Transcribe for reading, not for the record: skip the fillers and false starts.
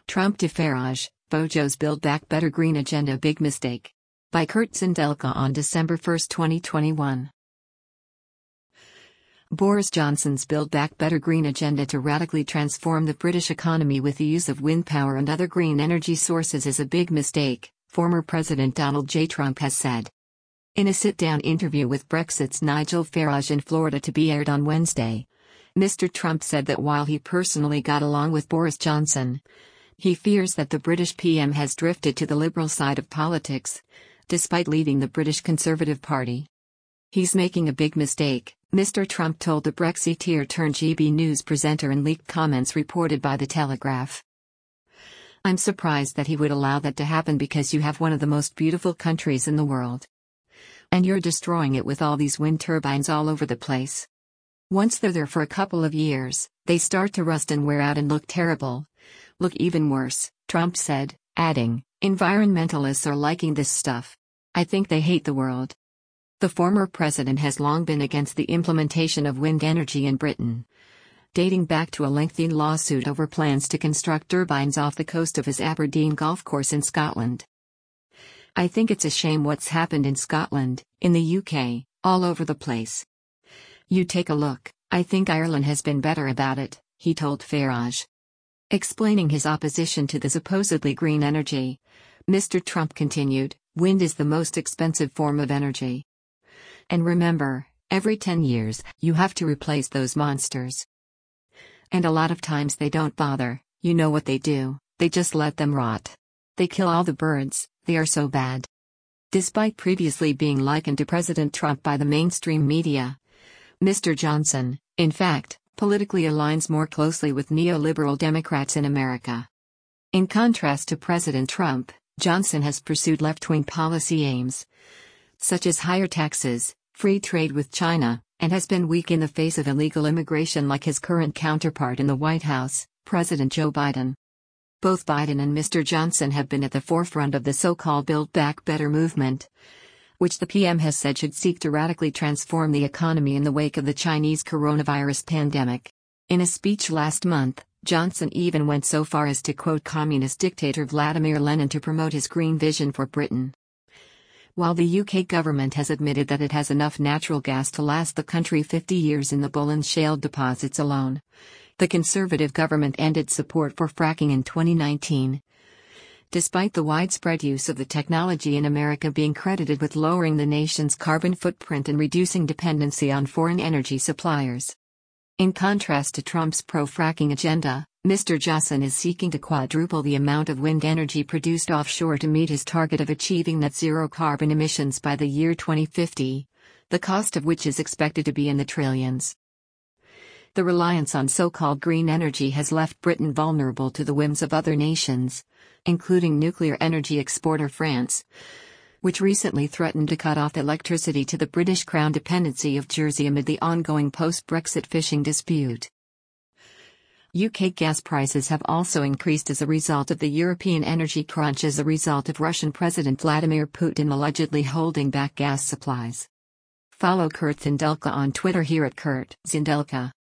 Trump to Farage, Bojo's Build Back Better Green Agenda Big Mistake. By Kurt Zindelka on December 1, 2021. Boris Johnson's Build Back Better Green agenda to radically transform the British economy with the use of wind power and other green energy sources is a big mistake, former President Donald J. Trump has said. In a sit-down interview with Brexit's Nigel Farage in Florida to be aired on Wednesday, Mr. Trump said that while he personally got along with Boris Johnson, he fears that the British PM has drifted to the Liberal side of politics, despite leading the British Conservative Party. He's making a big mistake, Mr. Trump told the Brexiteer-turned-GB News presenter in leaked comments reported by The Telegraph. I'm surprised that he would allow that to happen because you have one of the most beautiful countries in the world. And you're destroying it with all these wind turbines all over the place. Once they're there for a couple of years, they start to rust and wear out and look terrible. Look even worse, Trump said, adding, environmentalists are liking this stuff. I think they hate the world. The former president has long been against the implementation of wind energy in Britain, dating back to a lengthy lawsuit over plans to construct turbines off the coast of his Aberdeen golf course in Scotland. I think it's a shame what's happened in Scotland, in the UK, all over the place. You take a look, I think Ireland has been better about it, he told Farage. Explaining his opposition to the supposedly green energy, Mr. Trump continued, wind is the most expensive form of energy. And remember, every 10 years, you have to replace those monsters. And a lot of times they don't bother, you know what they do, they just let them rot. They kill all the birds, they are so bad. Despite previously being likened to President Trump by the mainstream media, Mr. Johnson, in fact, politically aligns more closely with neoliberal Democrats in America. In contrast to President Trump, Johnson has pursued left-wing policy aims, such as higher taxes, free trade with China, and has been weak in the face of illegal immigration like his current counterpart in the White House, President Joe Biden. Both Biden and Mr. Johnson have been at the forefront of the so-called Build Back Better movement, which the PM has said should seek to radically transform the economy in the wake of the Chinese coronavirus pandemic. In a speech last month, Johnson even went so far as to quote communist dictator Vladimir Lenin to promote his green vision for Britain. While the UK government has admitted that it has enough natural gas to last the country 50 years in the Bullen shale deposits alone, the Conservative government ended support for fracking in 2019. Despite the widespread use of the technology in America being credited with lowering the nation's carbon footprint and reducing dependency on foreign energy suppliers. In contrast to Trump's pro-fracking agenda, Mr. Johnson is seeking to quadruple the amount of wind energy produced offshore to meet his target of achieving net zero carbon emissions by the year 2050, the cost of which is expected to be in the trillions. The reliance on so-called green energy has left Britain vulnerable to the whims of other nations, including nuclear energy exporter France, which recently threatened to cut off electricity to the British Crown dependency of Jersey amid the ongoing post-Brexit fishing dispute. UK gas prices have also increased as a result of the European energy crunch as a result of Russian President Vladimir Putin allegedly holding back gas supplies. Follow Kurt Zindelka on Twitter here at Kurt Zindelka.